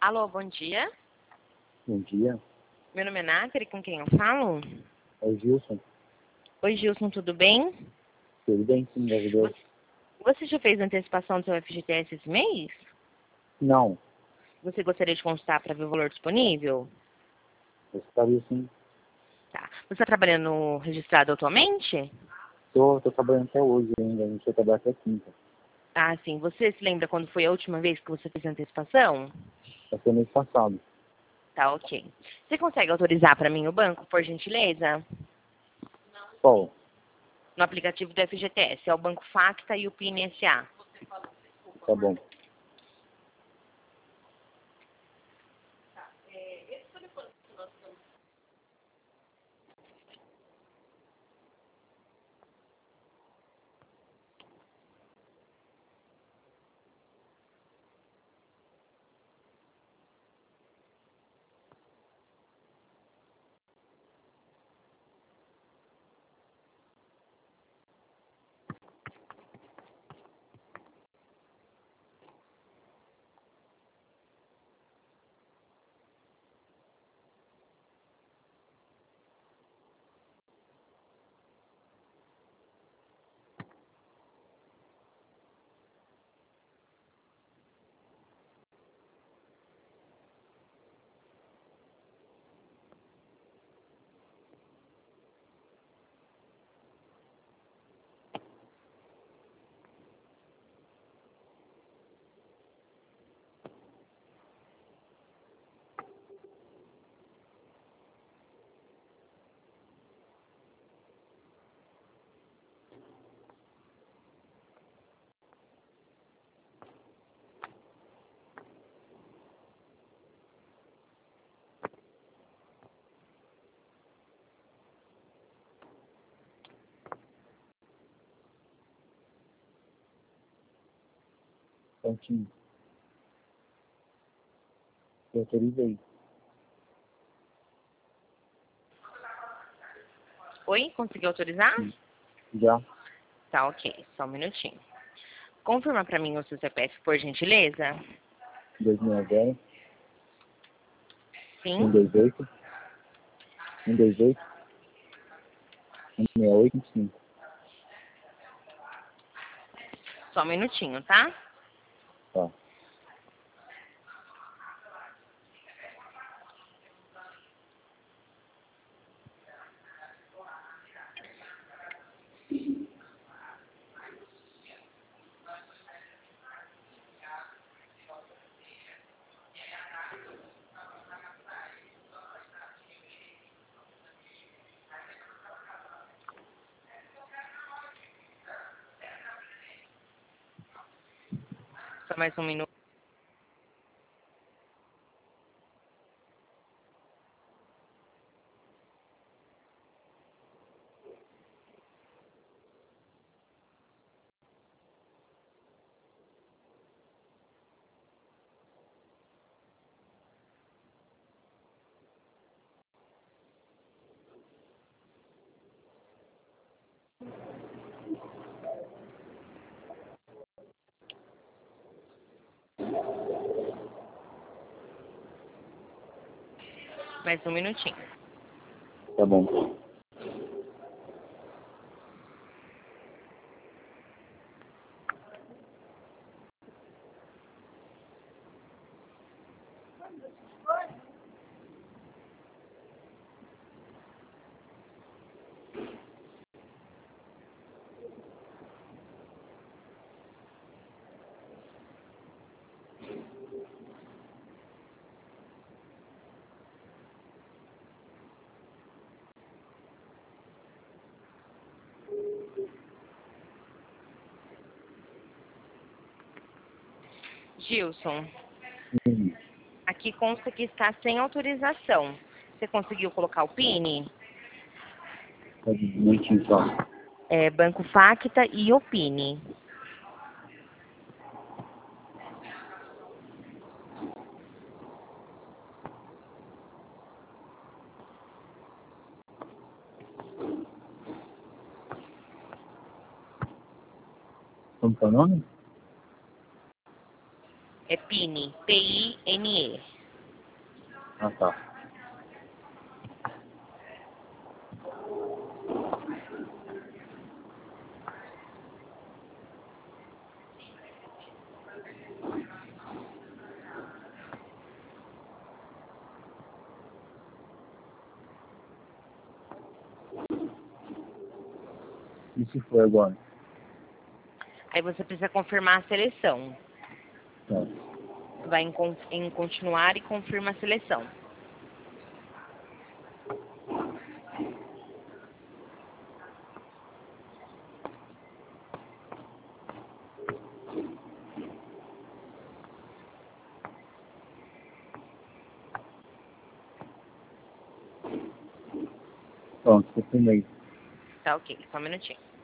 Alô, bom dia. Bom dia. Meu nome é Nathalie, com quem eu falo? É o Gilson. Oi, Gilson, tudo bem? Tudo bem, sim, graças a Deus. Você já fez antecipação do seu FGTS esse mês? Não, Você gostaria de consultar para ver o valor disponível? eu estaria sim. Tá. Você está trabalhando registrado atualmente? Tô trabalhando até hoje ainda, a gente vai trabalhar até quinta. Ah, sim. Você se lembra quando foi a última vez que você fez antecipação? Vai ser mês passado. Tá, ok. Você consegue autorizar para mim o banco, por gentileza? Qual? No aplicativo do FGTS, é o Banco Facta e o PIN SA. Tá bom. Prontinho. Eu autorizei. Oi, conseguiu autorizar? Já? Tá, ok. Só um minutinho. Confirma para mim o seu CPF, por gentileza? 260, Sim. 128, 128, 168, 25. Só um minutinho, tá? Tá. Só mais um minuto. Mais um minutinho. Tá bom. Gilson, Hum. aqui consta que está sem autorização. Você conseguiu colocar o PIN? Tá de minutinho só. É, Banco Facta e o PIN. Como que é o nome? É PIN, P-I-N-E. Ah, tá. E se for agora? Aí você precisa confirmar a seleção. Tá. Vai em continuar e confirma a seleção. Pronto, confirmei. Tá ok, só um minutinho.